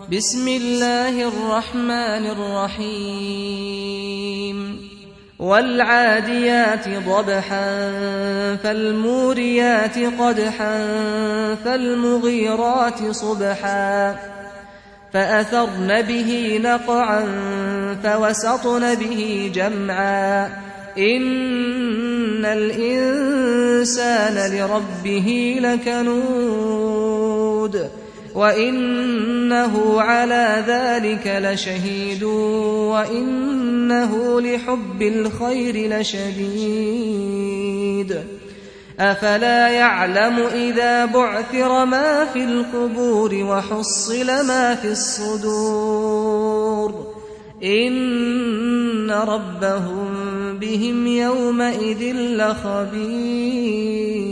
بسم الله الرحمن الرحيم والعاديات ضبحا فالموريات قدحا فالمغيرات صبحا فأثرن به نقعا فوسطن به جمعا إن الإنسان لربه لكنود وإنه على ذلك لشهيد وإنه لحب الخير لشديد أفلا يعلم إذا بعثر ما في القبور وحصل ما في الصدور إن ربهم بهم يومئذ لخبير.